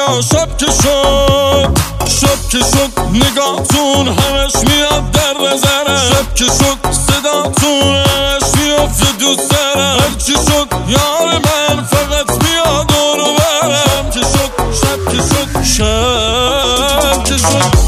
شب که شد نگاهتون همش میاد در نظرم. شب که شد صداتون همش میافته دوست دارم. هرچی شد یار من فقط میاد دور و برم. شب که شد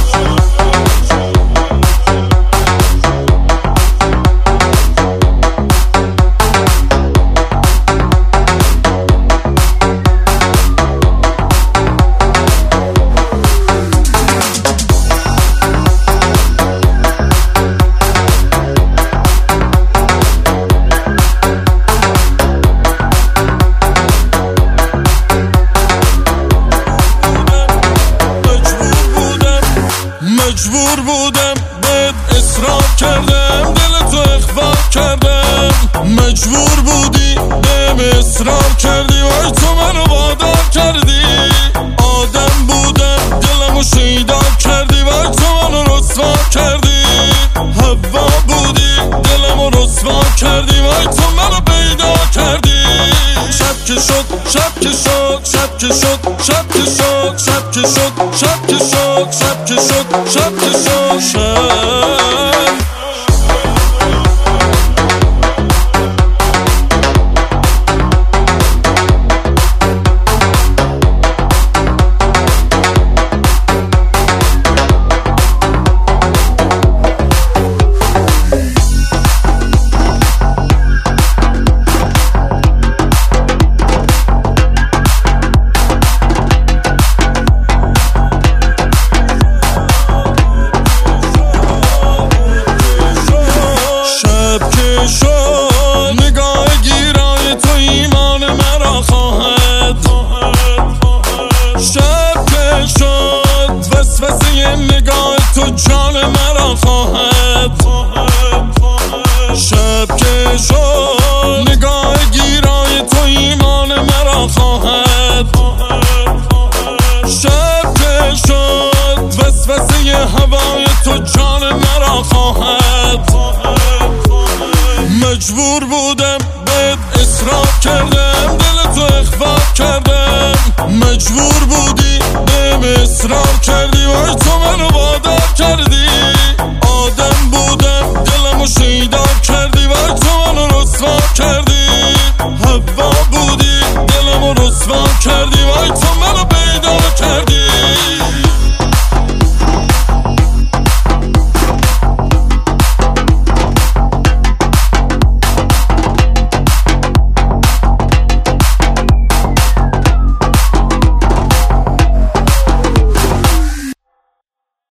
مجبور بودم بهت اصرار کردم، دلتو اخفا کردم. مجبور بودی بهم اصرار کردی، وای تو منو وادار کردی. آدم بودم دلمو شیدا کردی، وای تو منو رسوا کردی. هوا بودی دلمو رسوا کردی، وای تو منو پیدا کردی. شب که شد نگاه تو جان مرا خواهد. شب که شد نگاه گیرای تو ایمان مرا خواهد. شب که شد وسوسه هوای تو جان مرا خواهد. مجبور بودم بهت اصرار کردم، دلتو اخفا کردم. مجبور بودی بهم اصرار کردی،